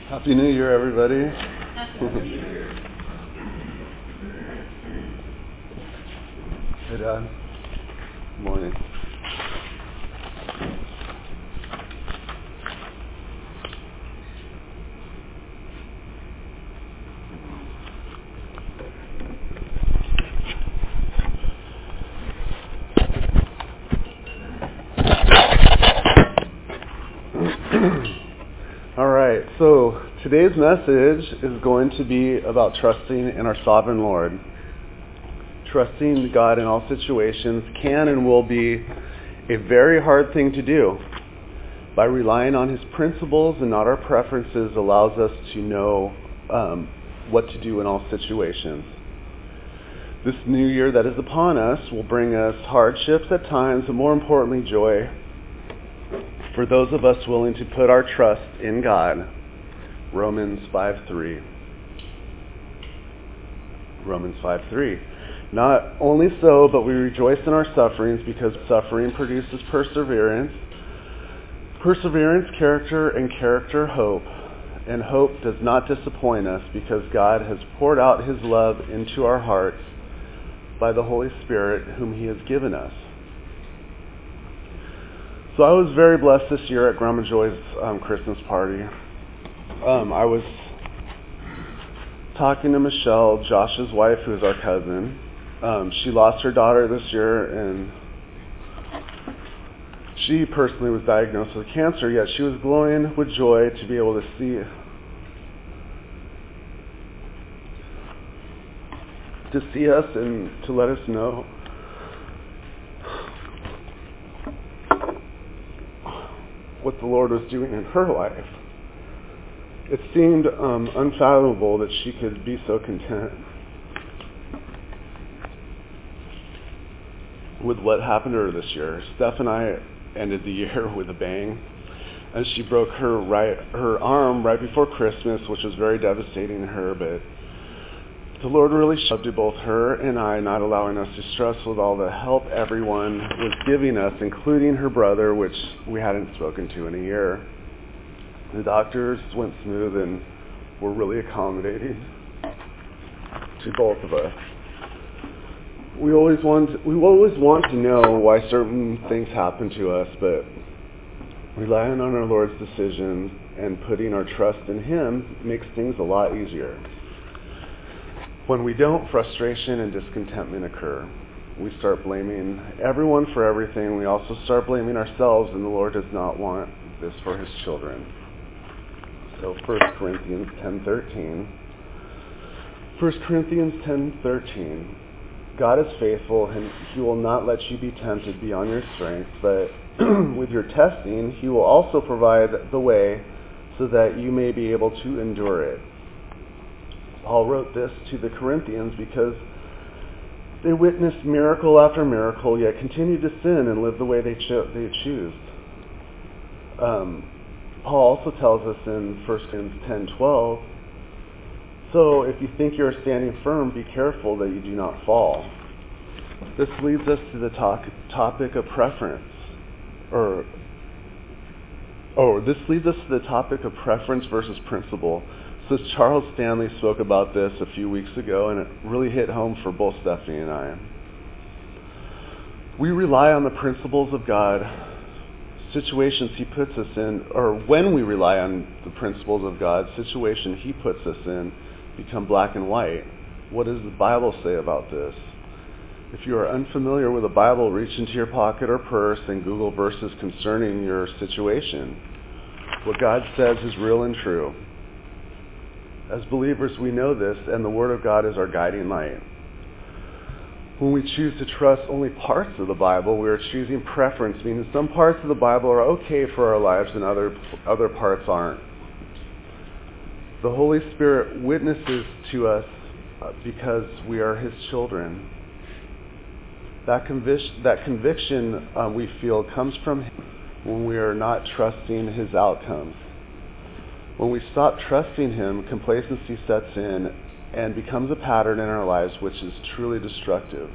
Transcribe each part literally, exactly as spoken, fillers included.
Happy New Year, everybody. Hey, Dad. Good morning. All right, so today's message is going to be about trusting in our sovereign Lord. Trusting God in all situations can and will be a very hard thing to do. By relying on His principles and not our preferences allows us to know um, what to do in all situations. This new year that is upon us will bring us hardships at times, and more importantly, joy. For those of us willing to put our trust in God. Romans five three. Romans five three. Not only so, but we rejoice in our sufferings, because suffering produces perseverance. Perseverance, character, and character, hope. And hope does not disappoint us, because God has poured out His love into our hearts by the Holy Spirit, whom He has given us. So I was very blessed this year at Grandma Joy's um, Christmas party. Um, I was talking to Michelle, Josh's wife, who is our cousin. Um, she lost her daughter this year, and she personally was diagnosed with cancer, yet she was glowing with joy to be able to see to see us and to let us know what the Lord was doing in her life. It seemed um, unfathomable that she could be so content with what happened to her this year. Steph and I ended the year with a bang, as she broke her right her arm right before Christmas, which was very devastating to her, but the Lord really showed to both her and I, not allowing us to stress with all the help everyone was giving us, including her brother, which we hadn't spoken to in a year. The doctors went smooth and were really accommodating to both of us. We always want we always want to know why certain things happen to us, but relying on our Lord's decisions and putting our trust in Him makes things a lot easier. When we don't, frustration and discontentment occur. We start blaming everyone for everything. We also start blaming ourselves, and the Lord does not want this for His children. So First Corinthians ten thirteen. First Corinthians ten thirteen. God is faithful, and He will not let you be tempted beyond your strength, but with your testing, He will also provide the way so that you may be able to endure it. Paul wrote this to the Corinthians because they witnessed miracle after miracle, yet continued to sin and live the way they, cho- they choose. Um, Paul also tells us in First Corinthians ten twelve, so if you think you are standing firm, be careful that you do not fall. This leads us to the talk, topic of preference, or oh, this leads us to the topic of preference versus principle. So Charles Stanley spoke about this a few weeks ago, and it really hit home for both Stephanie and I. We rely on the principles of God. Situations He puts us in, or when we rely on the principles of God, situations He puts us in become black and white. What does the Bible say about this? If you are unfamiliar with the Bible, reach into your pocket or purse and Google verses concerning your situation. What God says is real and true. As believers, we know this, and the Word of God is our guiding light. When we choose to trust only parts of the Bible, we are choosing preference, meaning some parts of the Bible are okay for our lives and other, other parts aren't. The Holy Spirit witnesses to us because we are His children. That, convic- that conviction uh, we feel comes from Him when we are not trusting His outcomes. When we stop trusting Him, complacency sets in and becomes a pattern in our lives which is truly destructive.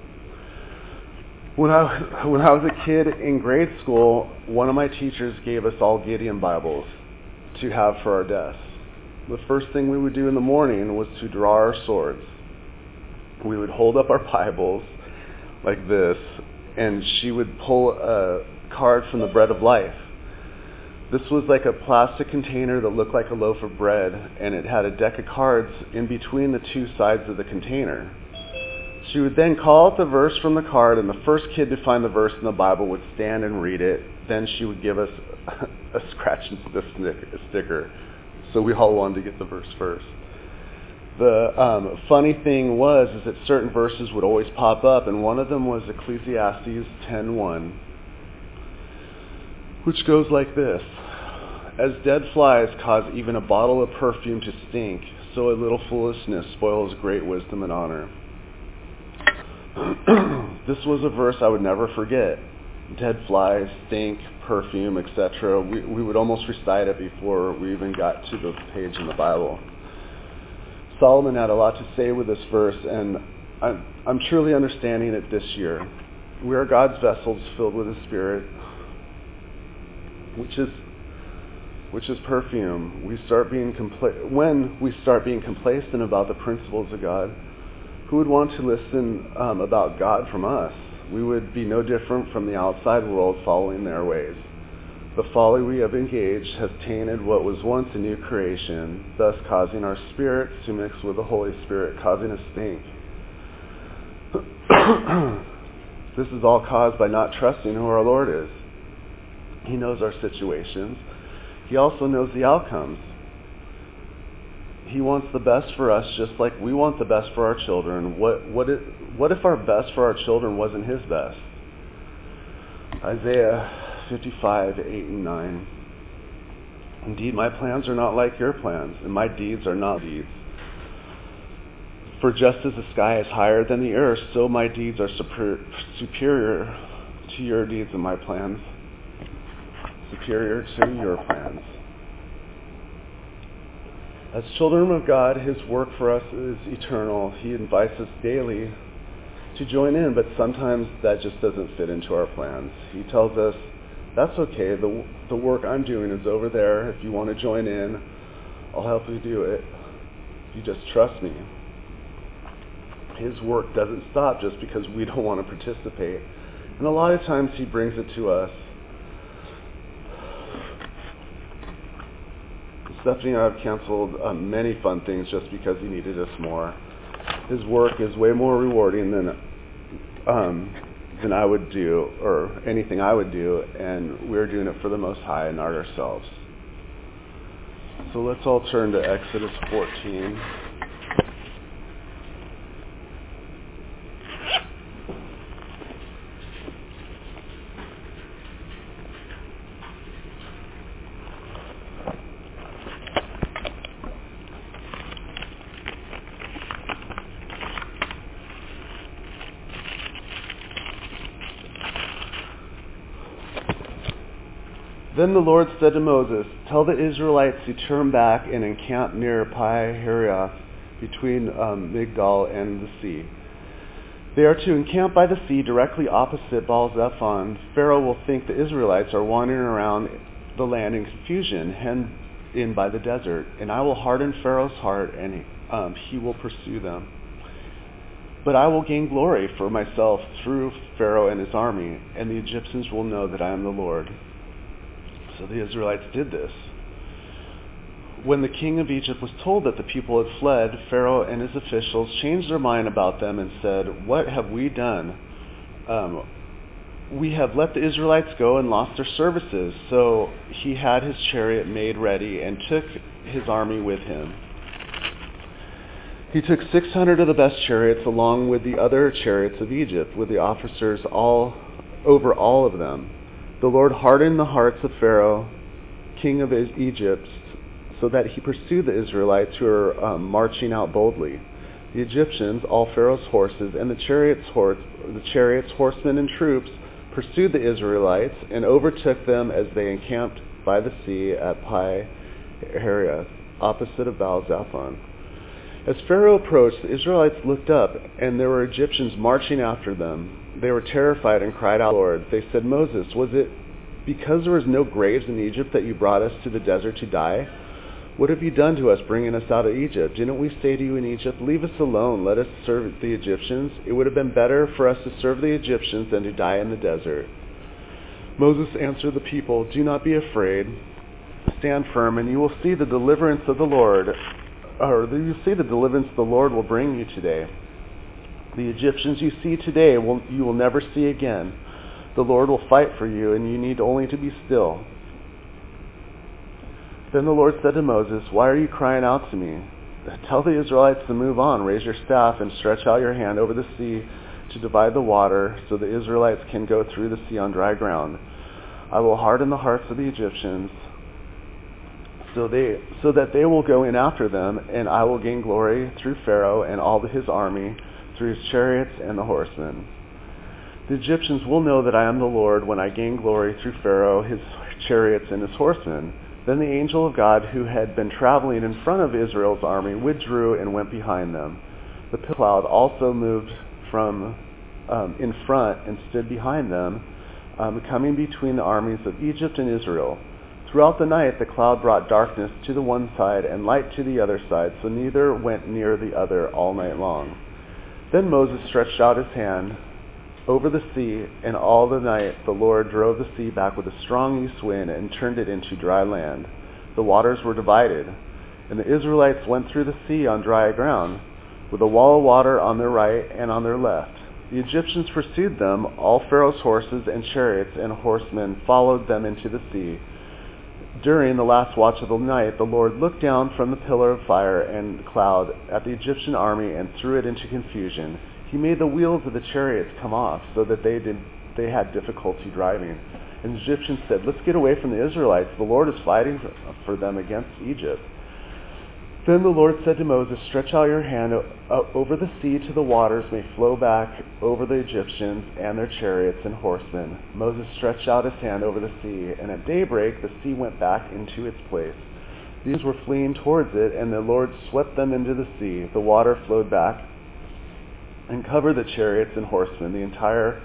When I, when I was a kid in grade school, one of my teachers gave us all Gideon Bibles to have for our desks. the first thing we would do in the morning was to draw our swords. We would hold up our Bibles like this, and she would pull a card from the Bread of Life. This was like a plastic container that looked like a loaf of bread, and it had a deck of cards in between the two sides of the container. She would then call out the verse from the card, and the first kid to find the verse in the Bible would stand and read it. Then she would give us a scratch and sniff sticker, so we all wanted to get the verse first. The um, funny thing was is that certain verses would always pop up, and one of them was Ecclesiastes ten one, which goes like this: "As dead flies cause even a bottle of perfume to stink, so a little foolishness spoils great wisdom and honor." This was a verse I would never forget. Dead flies, stink, perfume, et cetera. We, we would almost recite it before we even got to the page in the Bible. Solomon had a lot to say with this verse, and I'm, I'm truly understanding it this year. We are God's vessels filled with His Spirit, which is which is perfume. We start being compla- when we start being complacent about the principles of God, who would want to listen um, about God from us? We would be no different from the outside world following their ways. The folly we have engaged has tainted what was once a new creation, thus causing our spirits to mix with the Holy Spirit, causing a stink. This is all caused by not trusting who our Lord is. He knows our situations. He also knows the outcomes. He wants the best for us just like we want the best for our children. What, what, it, what if our best for our children wasn't His best? Isaiah fifty-five, eight and nine. "Indeed, my plans are not like your plans, and my deeds are not deeds. For just as the sky is higher than the earth, so my deeds are super, superior to your deeds and my plans. Superior to your plans." As children of God, His work for us is eternal. He invites us daily to join in, but sometimes that just doesn't fit into our plans. He tells us, that's okay, the, the work I'm doing is over there. If you want to join in, I'll help you do it. You just trust me. His work doesn't stop just because we don't want to participate. And a lot of times He brings it to us. Stephanie and I have canceled um, many fun things just because He needed us more. His work is way more rewarding than um, than I would do, or anything I would do, and we're doing it for the Most High and not ourselves. So let's all turn to Exodus fourteen. Then the Lord said to Moses, "Tell the Israelites to turn back and encamp near Pi-hahiroth, between um, Migdal and the sea. They are to encamp by the sea directly opposite Baal-zephon. Pharaoh will think the Israelites are wandering around the land in confusion, hemmed in by the desert, and I will harden Pharaoh's heart, and um, he will pursue them. But I will gain glory for myself through Pharaoh and his army, and the Egyptians will know that I am the Lord." So the Israelites did this. When the king of Egypt was told that the people had fled, Pharaoh and his officials changed their mind about them and said, "What have we done? Um, we have let the Israelites go and lost their services." So he had his chariot made ready and took his army with him. He took six hundred of the best chariots along with the other chariots of Egypt, with the officers all over all of them. The Lord hardened the hearts of Pharaoh, king of Egypt, so that he pursued the Israelites who were um, marching out boldly. The Egyptians, all Pharaoh's horses, and the chariots, horse, the chariots, horsemen, and troops pursued the Israelites and overtook them as they encamped by the sea at Pi-hahiroth, opposite of Baal-zephon. As Pharaoh approached, the Israelites looked up, and there were Egyptians marching after them. They were terrified and cried out, "Lord." They said, "Moses, was it because there was no graves in Egypt that you brought us to the desert to die? What have you done to us, bringing us out of Egypt? Didn't we say to you in Egypt, leave us alone, let us serve the Egyptians? It would have been better for us to serve the Egyptians than to die in the desert. Moses answered the people, do not be afraid. Stand firm, and you will see the deliverance of the Lord, or you see the deliverance the Lord will bring you today. The Egyptians you see today, will, you will never see again. The Lord will fight for you, and you need only to be still. Then the Lord said to Moses, why are you crying out to me? Tell the Israelites to move on. Raise your staff and stretch out your hand over the sea to divide the water, so the Israelites can go through the sea on dry ground. I will harden the hearts of the Egyptians, so they so that they will go in after them, and I will gain glory through Pharaoh and all his army, through his chariots and the horsemen. The Egyptians will know that I am the Lord when I gain glory through Pharaoh, his chariots, and his horsemen. Then the angel of God, who had been traveling in front of Israel's army, withdrew and went behind them. The pillar cloud also moved from um, in front and stood behind them, um, coming between the armies of Egypt and Israel. Throughout the night the cloud brought darkness to the one side and light to the other side, so neither went near the other all night long. Then Moses stretched out his hand over the sea, and all the night the Lord drove the sea back with a strong east wind and turned it into dry land. The waters were divided, and the Israelites went through the sea on dry ground, with a wall of water on their right and on their left. The Egyptians pursued them. All Pharaoh's horses and chariots and horsemen followed them into the sea. During the last watch of the night, the Lord looked down from the pillar of fire and cloud at the Egyptian army and threw it into confusion. He made the wheels of the chariots come off, so that they did they had difficulty driving. And the Egyptians said, let's get away from the Israelites. The Lord is fighting for them against Egypt. Then the Lord said to Moses, stretch out your hand over the sea to the waters may flow back over the Egyptians and their chariots and horsemen. Moses stretched out his hand over the sea, and at daybreak the sea went back into its place. These were fleeing towards it, and the Lord swept them into the sea. The water flowed back and covered the chariots and horsemen. The entire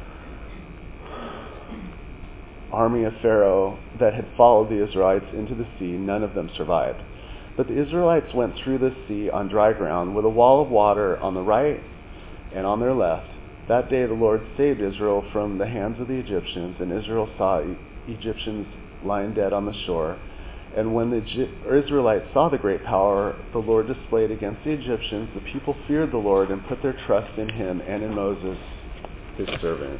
army of Pharaoh that had followed the Israelites into the sea, none of them survived. But the Israelites went through the sea on dry ground, with a wall of water on the right and on their left. That day the Lord saved Israel from the hands of the Egyptians, and Israel saw e- Egyptians lying dead on the shore. And when the G- Israelites saw the great power the Lord displayed against the Egyptians, the people feared the Lord and put their trust in him and in Moses, his servant.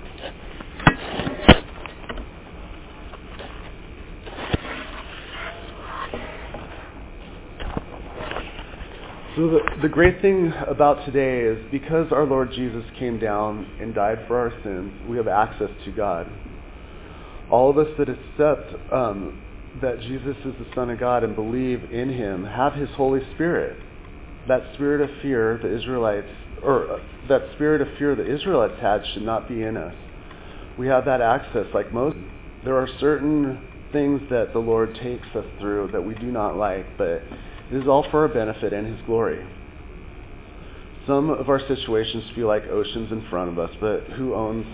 So the, the great thing about today is because our Lord Jesus came down and died for our sins, we have access to God. All of us that accept um, that Jesus is the Son of God and believe in him have his Holy Spirit. That spirit of fear the Israelites, or uh, that spirit of fear the Israelites had should not be in us. We have that access like Moses. There are certain things that the Lord takes us through that we do not like, but it is all for our benefit and his glory. Some of our situations feel like oceans in front of us, but who owns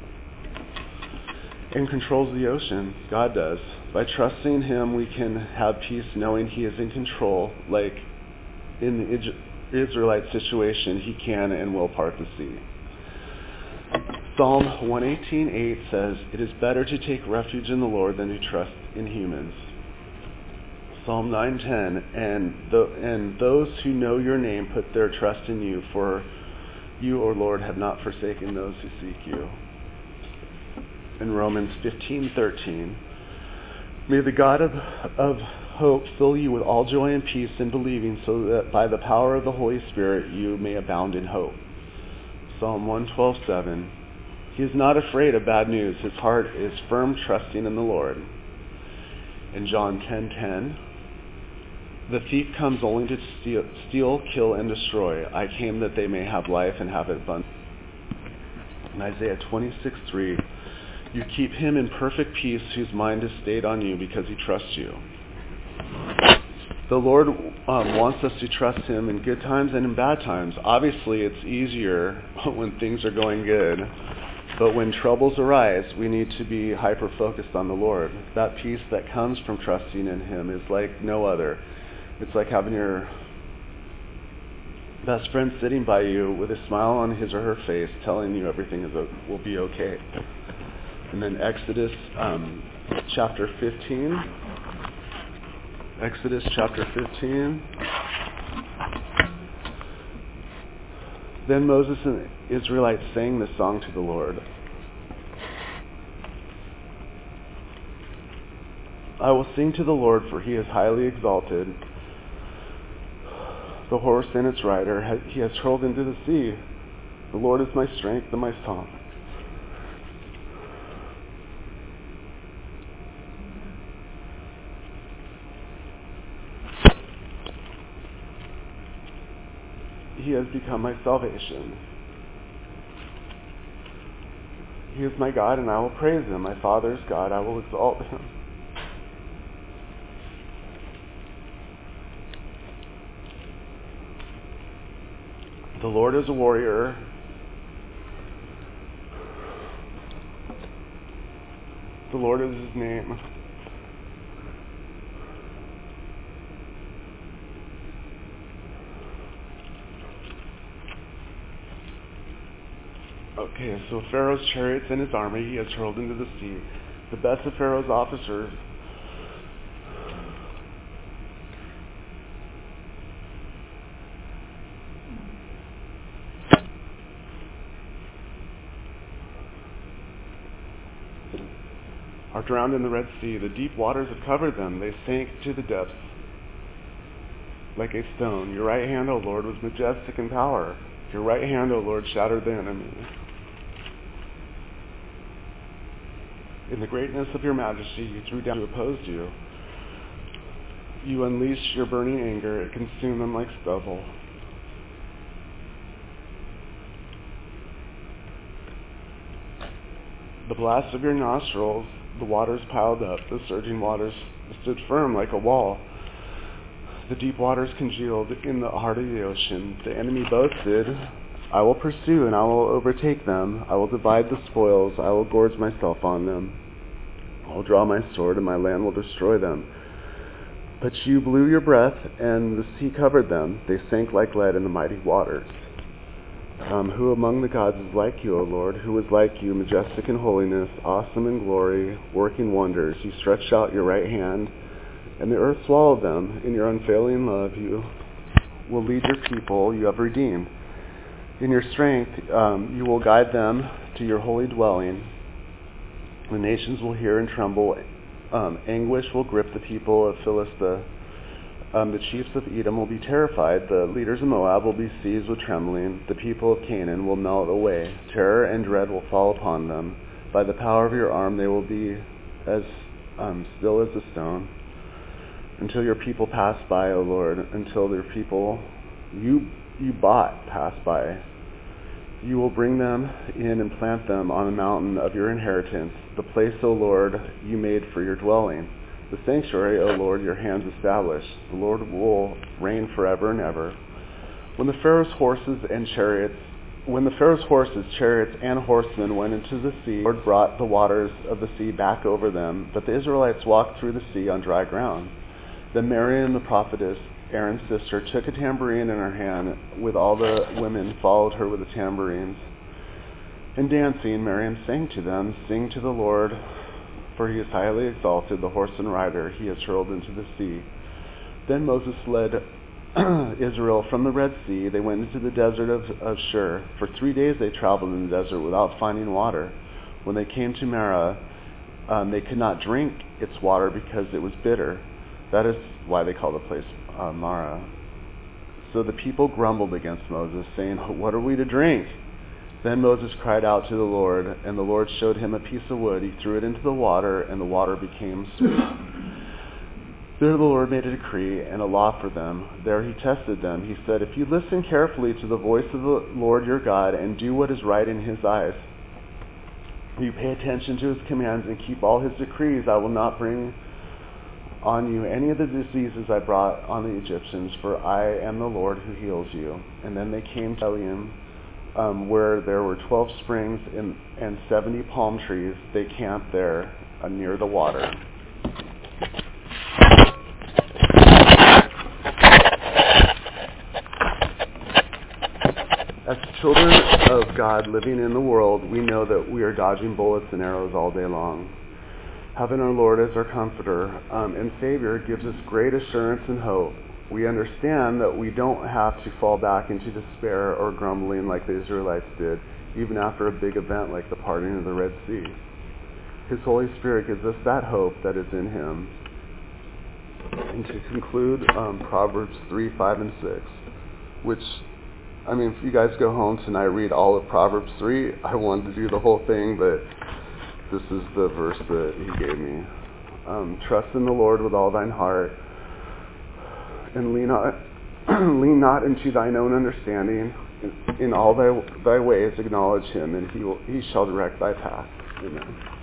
and controls the ocean? God does. By trusting him, we can have peace knowing he is in control. Like in the Israelite situation, he can and will part the sea. Psalm one eighteen eight says, it is better to take refuge in the Lord than to trust in humans. Psalm nine ten, and, the, and those who know your name put their trust in you, for you, O Lord, have not forsaken those who seek you. In Romans fifteen thirteen, may the God of, of hope fill you with all joy and peace in believing, so that by the power of the Holy Spirit you may abound in hope. Psalm one twelve seven, he is not afraid of bad news. His heart is firm, trusting in the Lord. In John ten ten, the thief comes only to steal, steal, kill, and destroy. I came that they may have life and have it abundantly. In Isaiah twenty-six three, you keep him in perfect peace whose mind is stayed on you because he trusts you. The Lord um, wants us to trust him in good times and in bad times. Obviously, it's easier when things are going good. But when troubles arise, we need to be hyper-focused on the Lord. That peace that comes from trusting in him is like no other. It's like having your best friend sitting by you with a smile on his or her face, telling you everything is will be okay. And then Exodus um, chapter fifteen. Exodus chapter fifteen. Then Moses and the Israelites sang this song to the Lord. I will sing to the Lord, for he is highly exalted. The horse and its rider he has hurled into the sea. The Lord is my strength and my song. He has become my salvation. He is my God, and I will praise him. My Father's God, I will exalt him. The Lord is a warrior. The Lord is his name. Okay, so Pharaoh's chariots and his army he has hurled into the sea. The best of Pharaoh's officers are drowned in the Red Sea. The deep waters have covered them. They sank to the depths like a stone. Your right hand, O Lord, was majestic in power. Your right hand, O Lord, shattered the enemy. In the greatness of your majesty, you threw down who opposed you. You unleashed your burning anger. It consumed them like stubble. The blast of your nostrils, the waters piled up. The surging waters stood firm like a wall. The deep waters congealed in the heart of the ocean. The enemy boasted, I will pursue and I will overtake them. I will divide the spoils. I will gorge myself on them. I will draw my sword and my land will destroy them. But you blew your breath and the sea covered them. They sank like lead in the mighty waters. Um, who among the gods is like you, O Lord? Who is like you, majestic in holiness, awesome in glory, working wonders? You stretched out your right hand, and the earth swallowed them. In your unfailing love, you will lead your people you have redeemed. In your strength, um, you will guide them to your holy dwelling. The nations will hear and tremble. Um, anguish will grip the people of Philistia. Um, the chiefs of Edom will be terrified. The leaders of Moab will be seized with trembling. The people of Canaan will melt away. Terror and dread will fall upon them. By the power of your arm they will be as um, still as a stone. Until your people pass by, O Lord, until their people you you bought pass by. You will bring them in and plant them on the mountain of your inheritance, the place, O Lord, you made for your dwelling. The sanctuary, O Lord, your hands established. The Lord will reign forever and ever. When the Pharaoh's horses and chariots, when the Pharaoh's horses, chariots, and horsemen went into the sea, the Lord brought the waters of the sea back over them. But the Israelites walked through the sea on dry ground. Then Miriam, the prophetess, Aaron's sister, took a tambourine in her hand. With all the women followed her with the tambourines. And dancing, Miriam sang to them, Sing to the Lord, for he is highly exalted, the horse and rider he has hurled into the sea. Then Moses led Israel from the Red Sea. They went into the desert of, of Shur. For three days they traveled in the desert without finding water. When they came to Marah, um, they could not drink its water because it was bitter. That is why they call the place uh, Marah. So the people grumbled against Moses, saying, What are we to drink? Then Moses cried out to the Lord, and the Lord showed him a piece of wood. He threw it into the water, and the water became sweet. There the Lord made a decree and a law for them. There he tested them. He said, If you listen carefully to the voice of the Lord your God and do what is right in his eyes, you pay attention to his commands and keep all his decrees, I will not bring on you any of the diseases I brought on the Egyptians, for I am the Lord who heals you. And then they came to Elim, Um, where there were twelve springs in, and seventy palm trees. They camped there uh, near the water. children of God living in the world, we know that we are dodging bullets and arrows all day long. Having our Lord as our comforter um, and Savior gives us great assurance and hope. We understand that we don't have to fall back into despair or grumbling like the Israelites did, even after a big event like the parting of the Red Sea. His Holy Spirit gives us that hope that is in Him. And to conclude, um, Proverbs three, five, and six, which, I mean, if you guys go home tonight, read all of Proverbs three. I wanted to do the whole thing, but this is the verse that He gave me. Um, Trust in the Lord with all thine heart, and lean not, lean not into thine own understanding. In, in all thy thy ways acknowledge Him, and He will He shall direct thy path. Amen.